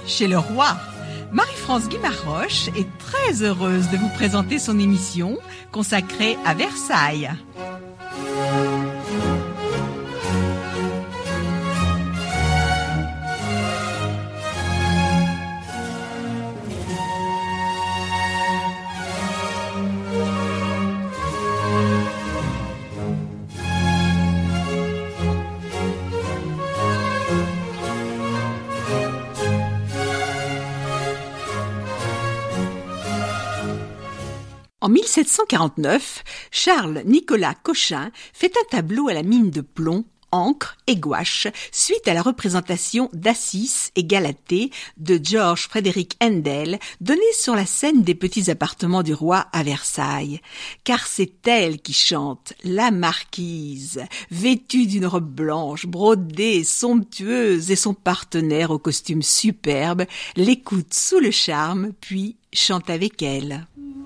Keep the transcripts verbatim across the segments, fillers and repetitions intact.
chez le roi. Marie-France Guimaroche est très heureuse de vous présenter son émission consacrée à Versailles. En mille sept cent quarante-neuf, Charles-Nicolas Cochin fait un tableau à la mine de plomb, encre et gouache suite à la représentation d'Assis et Galatée de George Frederick Handel donnée sur la scène des petits appartements du roi à Versailles. Car c'est elle qui chante, la marquise, vêtue d'une robe blanche, brodée, somptueuse, et son partenaire au costume superbe l'écoute sous le charme puis chante avec elle.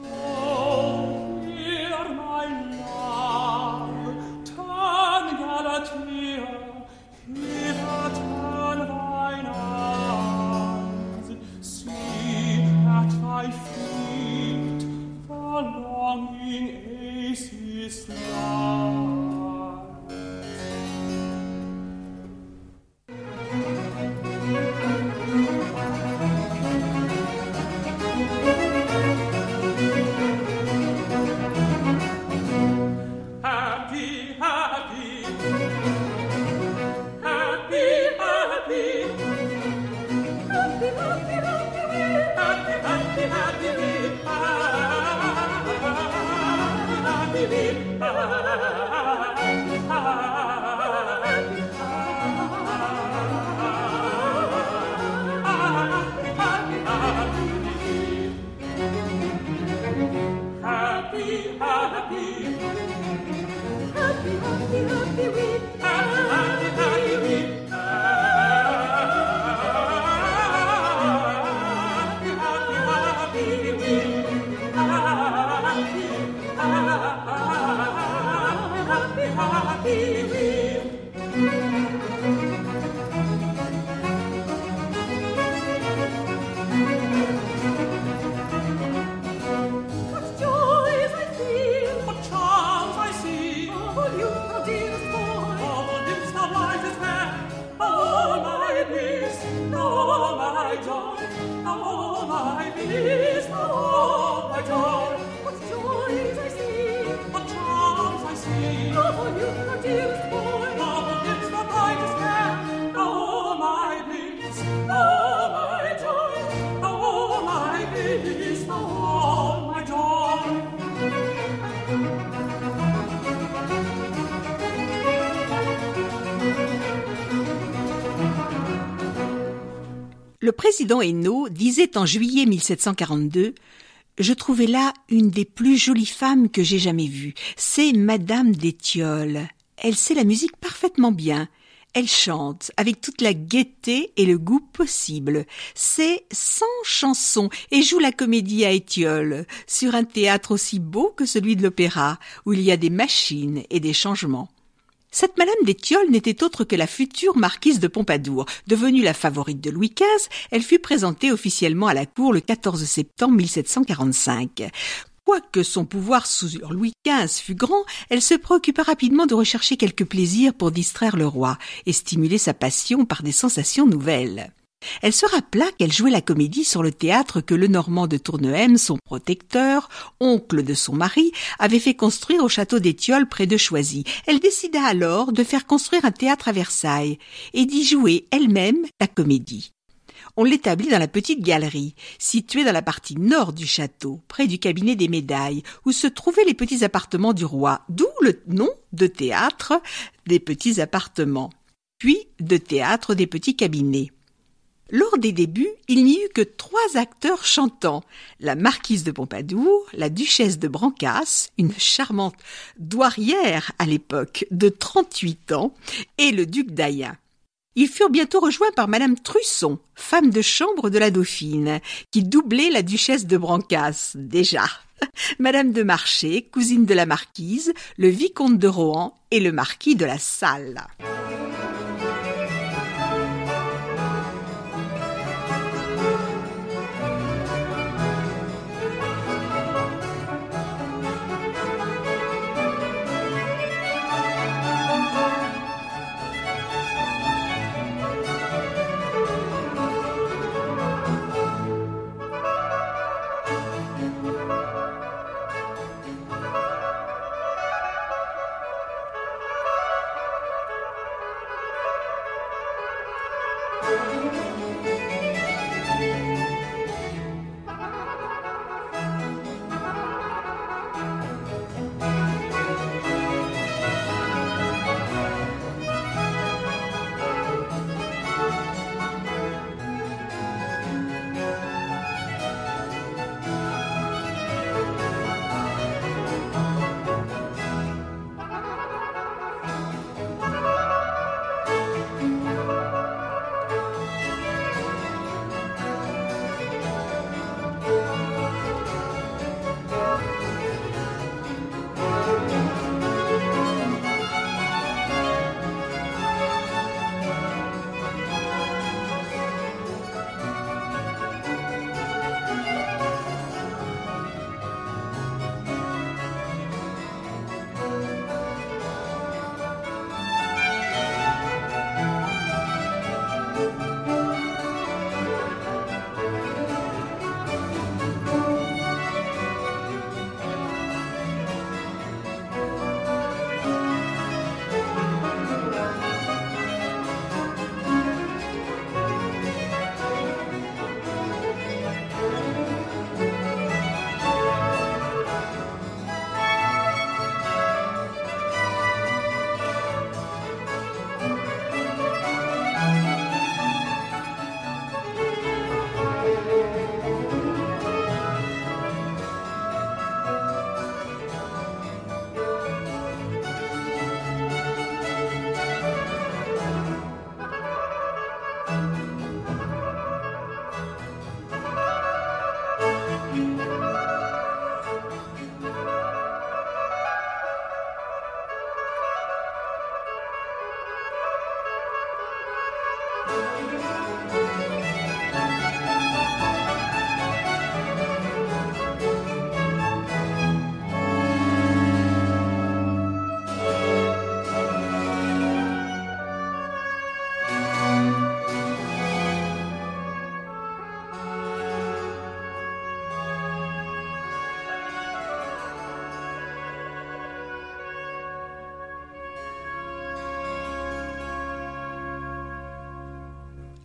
Le président Hénault disait en juillet mille sept cent quarante-deux « Je trouvais là une des plus jolies femmes que j'ai jamais vues. C'est Madame d'Étiolles. Elle sait la musique parfaitement bien. Elle chante avec toute la gaieté et le goût possible. C'est cent chansons et joue la comédie à Étiolles, sur un théâtre aussi beau que celui de l'opéra, où il y a des machines et des changements. » Cette Madame d'Étiolles n'était autre que la future marquise de Pompadour. Devenue la favorite de Louis quinze, elle fut présentée officiellement à la cour le quatorze septembre mille sept cent quarante-cinq. Quoique son pouvoir sur Louis quinze fût grand, elle se préoccupa rapidement de rechercher quelques plaisirs pour distraire le roi et stimuler sa passion par des sensations nouvelles. Elle se rappela qu'elle jouait la comédie sur le théâtre que Lenormand de Tournehem, son protecteur, oncle de son mari, avait fait construire au château d'Étiolles près de Choisy. Elle décida alors de faire construire un théâtre à Versailles et d'y jouer elle-même la comédie. On l'établit dans la petite galerie, située dans la partie nord du château, près du cabinet des médailles, où se trouvaient les petits appartements du roi, d'où le nom de théâtre des petits appartements, puis de théâtre des petits cabinets. Lors des débuts, il n'y eut que trois acteurs chantants, la marquise de Pompadour, la duchesse de Brancas, une charmante douairière à l'époque de trente-huit ans, et le duc d'Ayen. Ils furent bientôt rejoints par Madame Trusson, femme de chambre de la Dauphine, qui doublait la duchesse de Brancas, déjà. Madame de Marché, cousine de la marquise, le vicomte de Rohan et le marquis de la Salle.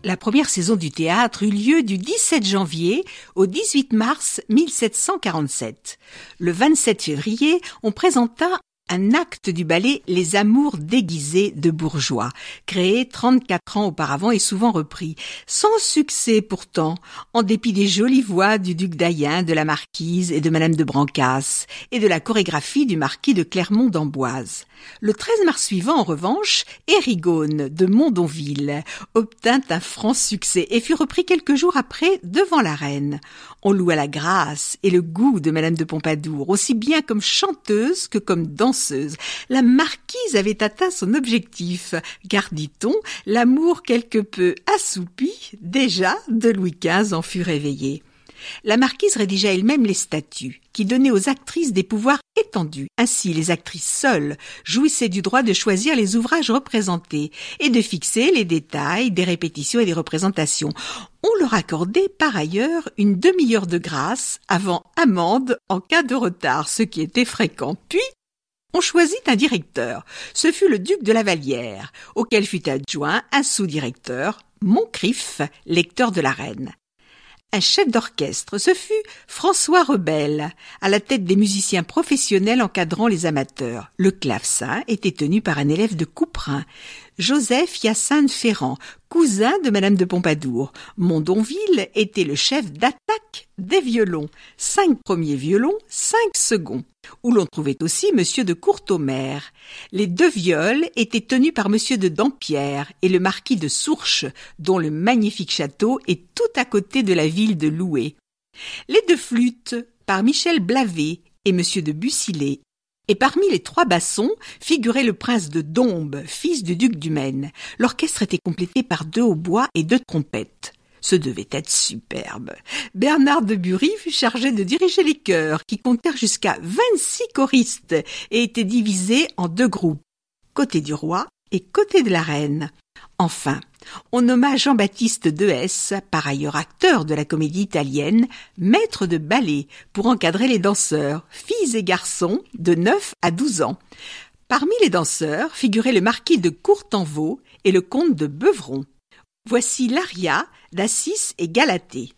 La première saison du théâtre eut lieu du dix-sept janvier au dix-huit mars mille sept cent quarante-sept. Le vingt-sept février, on présenta un acte du ballet Les Amours déguisés de Bourgeois, créé trente-quatre ans auparavant et souvent repris. Sans succès pourtant, en dépit des jolies voix du duc d'Ayen, de la marquise et de madame de Brancas, et de la chorégraphie du marquis de Clermont d'Amboise. Le treize mars suivant, en revanche, Érigone de Mondonville obtint un franc succès et fut repris quelques jours après devant la reine. On loua la grâce et le goût de madame de Pompadour, aussi bien comme chanteuse que comme danseuse. La marquise avait atteint son objectif, car, dit-on, l'amour quelque peu assoupi, déjà, de Louis quinze en fut réveillé. La marquise rédigea elle-même les statuts, qui donnaient aux actrices des pouvoirs étendus. Ainsi, les actrices seules jouissaient du droit de choisir les ouvrages représentés et de fixer les détails des répétitions et des représentations. On leur accordait par ailleurs une demi-heure de grâce avant amende en cas de retard, ce qui était fréquent. Puis, on choisit un directeur. Ce fut le duc de la Vallière, auquel fut adjoint un sous-directeur, Moncrif, lecteur de la reine. Un chef d'orchestre, ce fut François Rebel, à la tête des musiciens professionnels encadrant les amateurs. Le clavecin était tenu par un élève de Couperin, Joseph Hyacinthe Ferrand, cousin de madame de Pompadour. Mondonville était le chef d'attaque des violons, cinq premiers violons, cinq seconds, où l'on trouvait aussi monsieur de Courtomère. Les deux viols étaient tenus par monsieur de Dampierre et le marquis de Sourches, dont le magnifique château est tout à côté de la ville de Loué. Les deux flûtes par Michel Blavet et monsieur de Bussylé. Et parmi les trois bassons figurait le prince de Dombes, fils du duc du Maine. L'orchestre était complété par deux hautbois et deux trompettes. Ce devait être superbe. Bernard de Bury fut chargé de diriger les chœurs, qui comptèrent jusqu'à vingt-six choristes et étaient divisés en deux groupes, côté du roi et côté de la reine. Enfin, on nomma Jean-Baptiste Dehesse, par ailleurs acteur de la comédie italienne, maître de ballet pour encadrer les danseurs, filles et garçons de neuf à douze ans. Parmi les danseurs figuraient le marquis de Courtenvaux et le comte de Beuvron. Voici l'aria d'Assis et Galatée.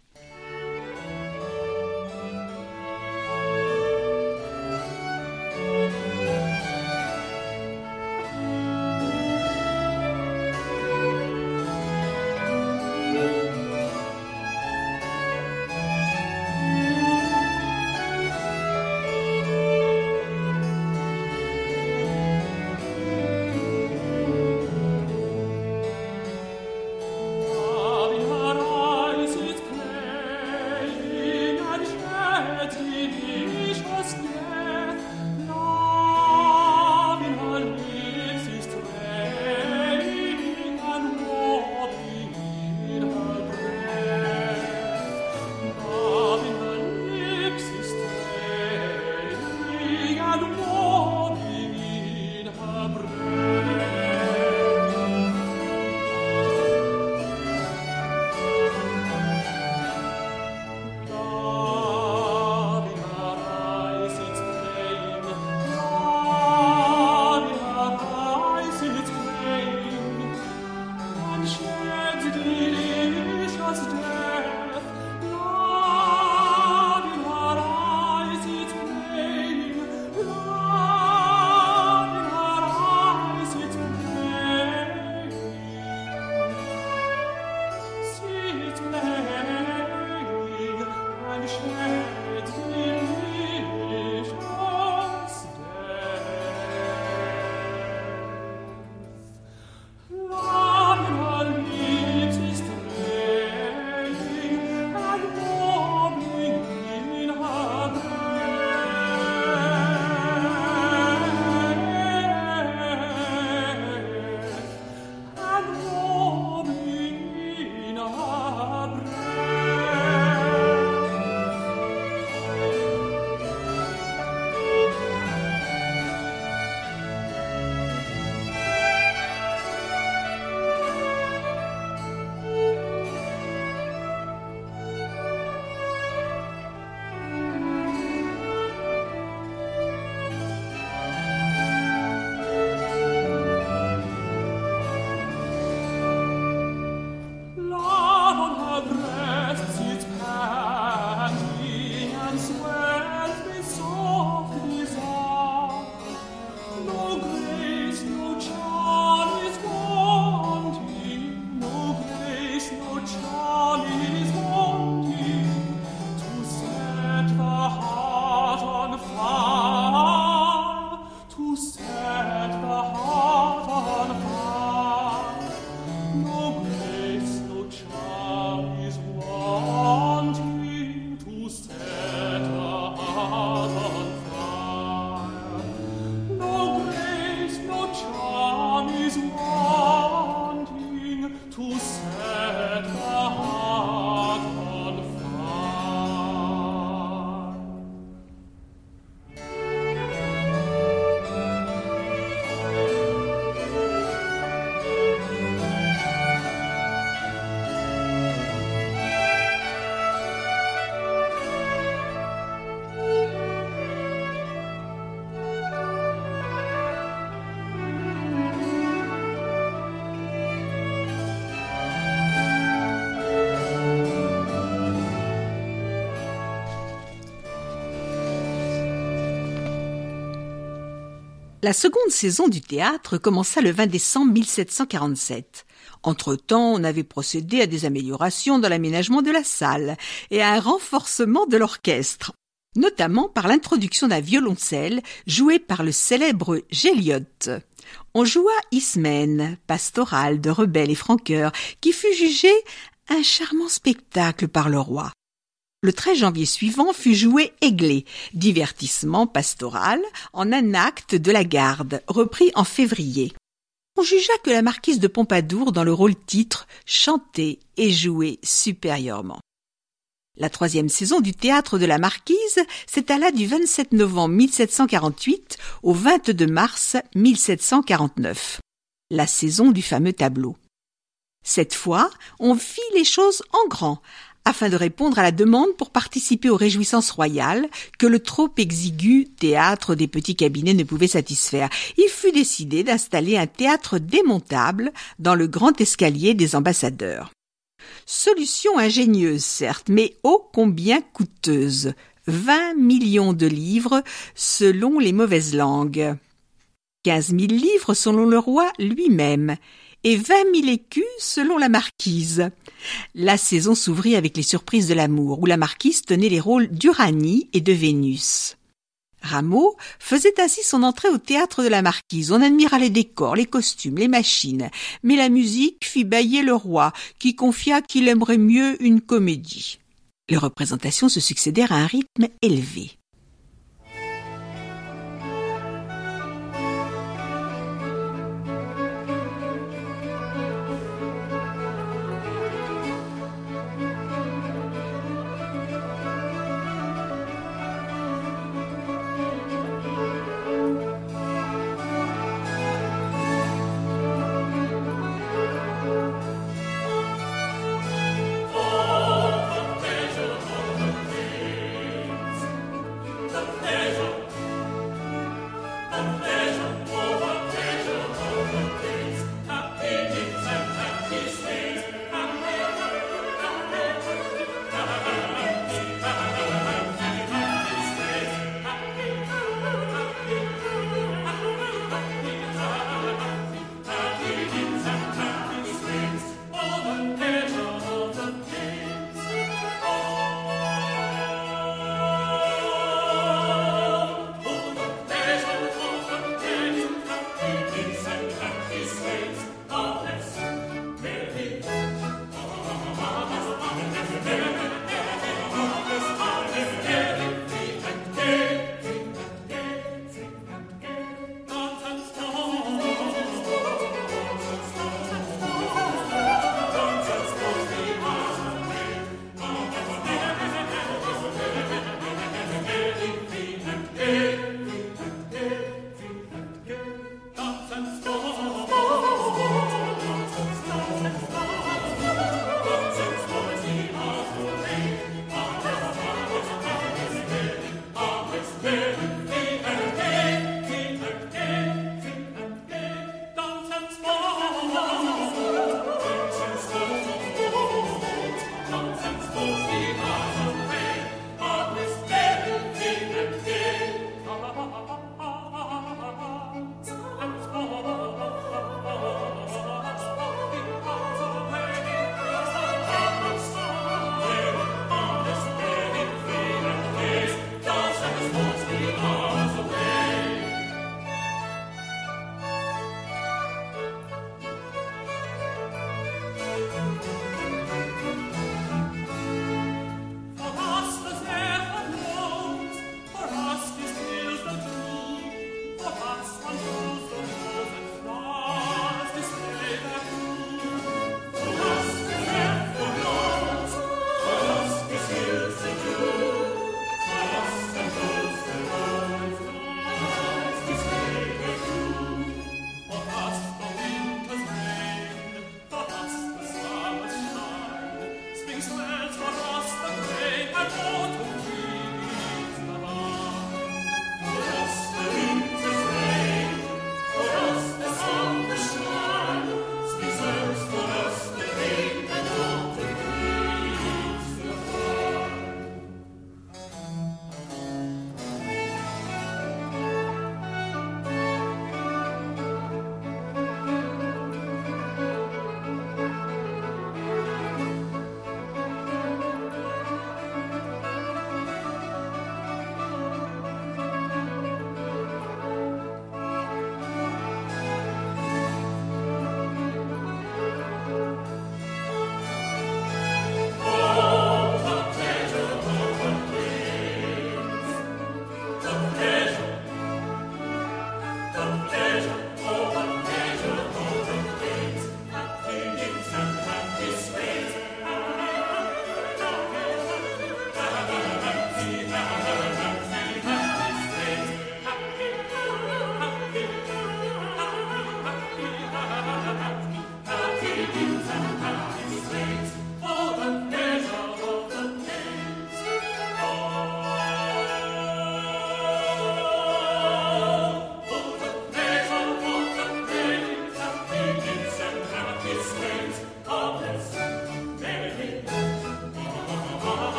La seconde saison du théâtre commença le vingt décembre mille sept cent quarante-sept. Entre-temps, on avait procédé à des améliorations dans l'aménagement de la salle et à un renforcement de l'orchestre, notamment par l'introduction d'un violoncelle joué par le célèbre Géliot. On joua Ismène, pastoral de rebelles et franqueurs, qui fut jugé un charmant spectacle par le roi. Le treize janvier suivant fut joué Aiglé, divertissement pastoral en un acte de la Garde, repris en février. On jugea que la marquise de Pompadour, dans le rôle titre, chantait et jouait supérieurement. La troisième saison du théâtre de la Marquise s'étala du vingt-sept novembre mille sept cent quarante-huit au vingt-deux mars mille sept cent quarante-neuf, la saison du fameux tableau. Cette fois, on fit les choses en grand, afin de répondre à la demande pour participer aux réjouissances royales que le trop exigu théâtre des petits cabinets ne pouvait satisfaire. Il fut décidé d'installer un théâtre démontable dans le grand escalier des ambassadeurs. Solution ingénieuse, certes, mais ô combien coûteuse. vingt millions de livres selon les mauvaises langues. quinze mille livres selon le roi lui-même. Et vingt mille écus selon la marquise. La saison s'ouvrit avec les surprises de l'amour, où la marquise tenait les rôles d'Uranie et de Vénus. Rameau faisait ainsi son entrée au théâtre de la marquise. On admira les décors, les costumes, les machines, mais la musique fit bâiller le roi, qui confia qu'il aimerait mieux une comédie. Les représentations se succédèrent à un rythme élevé.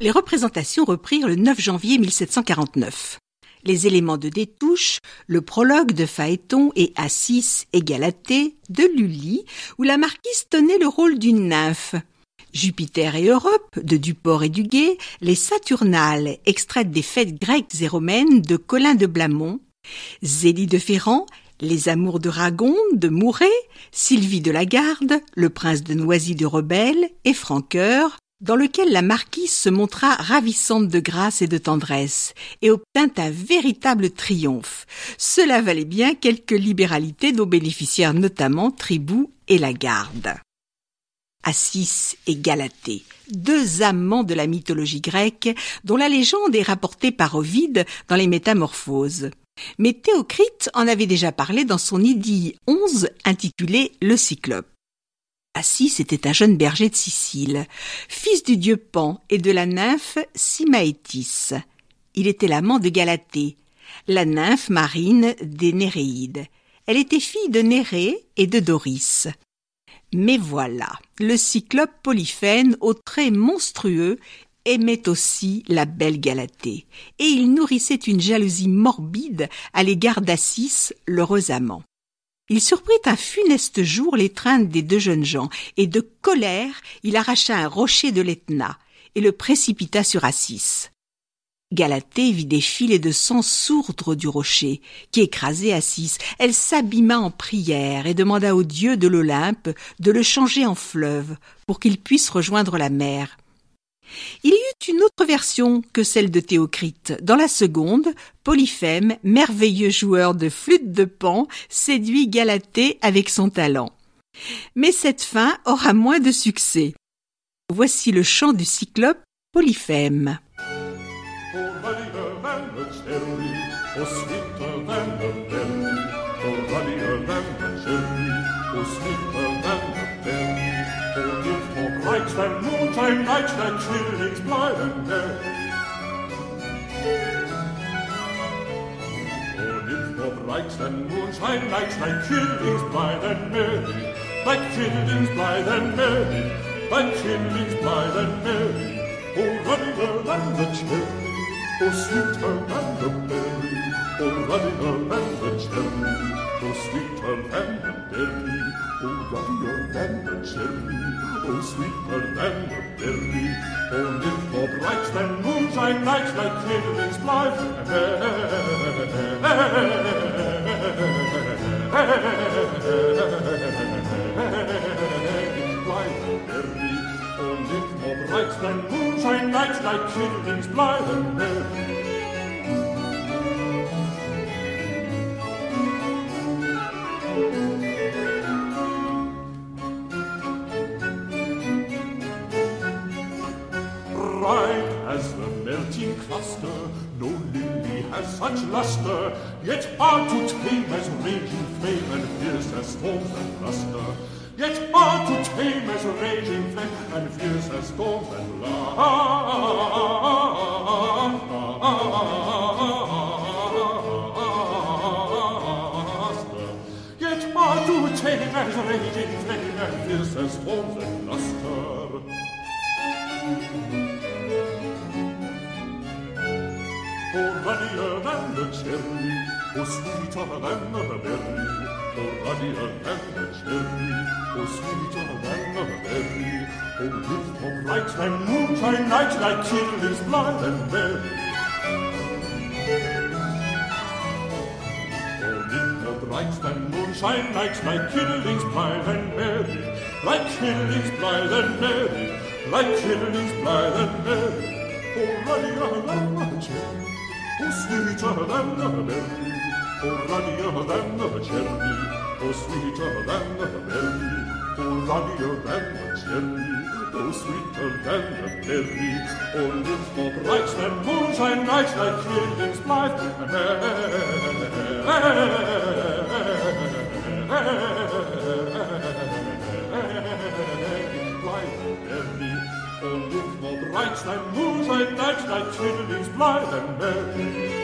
Les représentations reprirent le neuf janvier mille sept cent quarante-neuf. Les éléments de Destouches, le prologue de Phaéton et Acis et Galatée de Lully, où la marquise tenait le rôle d'une nymphe. Jupiter et Europe de Duport et Duguay, les Saturnales, extraites des fêtes grecques et romaines de Colin de Blamont, Zélie de Ferrand, les Amours de Ragonde de Mouret, Sylvie de Lagarde, le Prince de Noisy de Rebelle et Francoeur, dans lequel la marquise se montra ravissante de grâce et de tendresse, et obtint un véritable triomphe. Cela valait bien quelques libéralités dont bénéficièrent notamment Tribou et Lagarde. Acis et Galatée, deux amants de la mythologie grecque, dont la légende est rapportée par Ovide dans les Métamorphoses. Mais Théocrite en avait déjà parlé dans son Idylle onze intitulée Le Cyclope. Acis était un jeune berger de Sicile, fils du dieu Pan et de la nymphe Symaétis. Il était l'amant de Galatée, la nymphe marine des Néréides. Elle était fille de Nérée et de Doris. Mais voilà, le cyclope Polyphène, aux traits monstrueux, aimait aussi la belle Galatée, et il nourrissait une jalousie morbide à l'égard d'Acis, l'heureux amant. Il surprit un funeste jour l'étreinte des deux jeunes gens, et de colère, il arracha un rocher de l'Etna, et le précipita sur Acis. Galatée vit des filets de sang sourdre du rocher, qui écrasait Acis. Elle s'abîma en prière et demanda aux dieux de l'Olympe de le changer en fleuve, pour qu'il puisse rejoindre la mer. Il y eut une autre version que celle de Théocrite. Dans la seconde, Polyphème, merveilleux joueur de flûte de Pan, séduit Galatée avec son talent. Mais cette fin aura moins de succès. Voici le chant du cyclope Polyphème. Than moonshine nights that chillings bleiben there. Oh, if more bright than moonshine nights like chillings bleiben merry, like chillings bleiben merry, like chillings bleiben merry. Oh, ruddier than the cherry, oh, sweeter than the berry, oh, ruddier than the cherry, oh, sweeter than the berry, oh, ruddier than the cherry. Oh, sweeter than the berry, oh, live more bright than moonshine nights like chillings blithe. Blithe berry, oh, live more bright than moonshine nights like chillings blithe and merry. Bright as the melting cluster, no lily has such luster, yet hard to tame as raging flame and fierce as storms that bluster. Yet hard to tame as raging flame and fierce as storms that bluster. Yet hard to tame as raging flame and fierce as storms that bluster. Oh, ruddier than the cherry, oh, sweeter than the berry, oh, ruddier than the cherry, oh, sweeter than the berry, oh, live more bright than moonshine nights like chillings blithe and merry. Oh, live more bright than moonshine nights like chillings blithe and merry, like chillings blithe and merry, like chillings blithe and merry. Oh, ruddier than the cherry, oh, sweeter than the berry, oh, ruddier than the cherry, oh, sweeter than the berry, oh, ruddier than the cherry, oh, sweeter than the berry, oh, live more bright than moonshine nights like chillings blithe and oh, live more bright than moonshine nights like chillings blithe and merry.